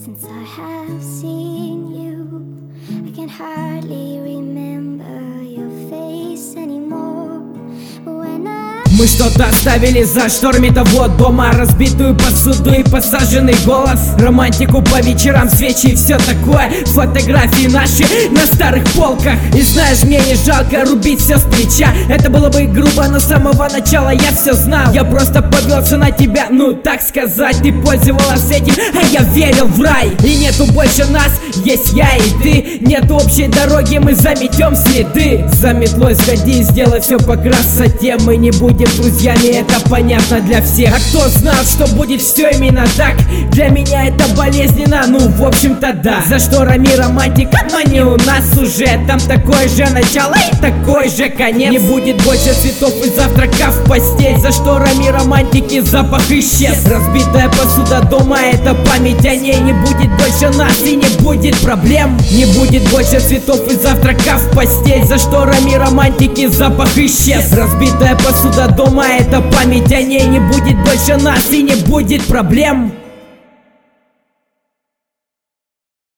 since I have seen you. I can hardly remember your face anymore. But when мы что-то оставили за шторами того дома, разбитую посуду и посаженный голос, романтику по вечерам, свечи и все такое, фотографии наши на старых полках. И знаешь, мне не жалко рубить все с плеча. Это было бы грубо, но с самого начала я все знал. Я просто повелся на тебя, ну так сказать. Ты пользовалась этим, а я верил в рай. И нету больше нас, есть я и ты. Нету общей дороги, мы заметем следы. За метлой сходи, сделай все по красоте. Мы не будем друзьями, это понятно для всех. А кто знал, что будет все именно так? Для меня это болезненно, ну в общем-то да. За шторами романтика, но не у нас уже. Там такое же начало и такой же конец. Не будет больше цветов и завтрака в постель. За шторами романтики запах исчез. Разбитая посуда дома, это память о ней. Не будет больше нас и не будет проблем. Не будет больше цветов и завтрака в постель. За шторами романтики запах исчез. Разбитая посуда дома, это память о ней. Не будет больше нас и не будет проблем.